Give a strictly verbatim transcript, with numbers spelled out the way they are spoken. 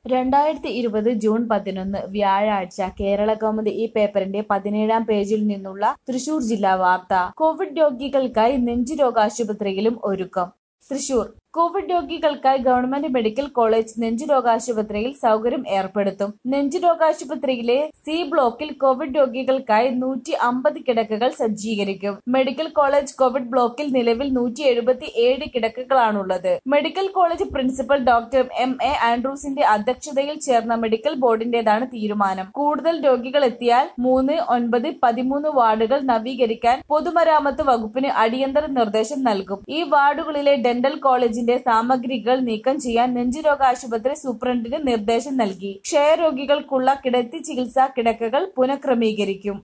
രണ്ടായിരത്തി ഇരുപത് ജൂൺ പതിനൊന്ന് വ്യാഴാഴ്ച കേരളകൗമുദി ഈ പേപ്പറിന്റെ പതിനേഴാം പേജിൽ നിന്നുള്ള തൃശൂർ ജില്ലാ വാർത്ത. കോവിഡ് രോഗികൾക്കായി നെഞ്ചുരോഗാശുപത്രിയിലും ഒരുക്കം. തൃശൂർ കോവിഡ് രോഗികൾക്കായി ഗവൺമെന്റ് മെഡിക്കൽ കോളേജ് നെഞ്ചുരോഗാശുപത്രിയിൽ സൗകര്യം ഏർപ്പെടുത്തും. നെഞ്ചുരോഗാശുപത്രിയിലെ സി ബ്ലോക്കിൽ കോവിഡ് രോഗികൾക്കായി നൂറ്റി അമ്പത് കിടക്കകൾ സജ്ജീകരിക്കും. മെഡിക്കൽ കോളേജ് കോവിഡ് ബ്ലോക്കിൽ നിലവിൽ നൂറ്റി എഴുപത്തി ഏഴ് കിടക്കകളാണുള്ളത്. Medical college principal doctor M A ആൻഡ്രൂസിന്റെ അധ്യക്ഷതയിൽ ചേർന്ന മെഡിക്കൽ ബോർഡിന്റേതാണ് തീരുമാനം. കൂടുതൽ രോഗികൾ എത്തിയാൽ മൂന്ന്, ഒൻപത്, പതിമൂന്ന് വാർഡുകൾ നവീകരിക്കാൻ പൊതുമരാമത്ത് വകുപ്പിന് അടിയന്തര നിർദ്ദേശം നൽകും. ഈ വാർഡുകളിലെ ഡെന്റൽ കോളേജിന്റെ സാമഗ്രികൾ നീക്കം ചെയ്യാൻ നെഞ്ചുരോഗാശുപത്രി സൂപ്രണ്ടിന് നിർദ്ദേശം നൽകി. ക്ഷയരോഗികൾക്കുള്ള കിടത്തി ചികിത്സാ കിടക്കകൾ പുനഃക്രമീകരിക്കും.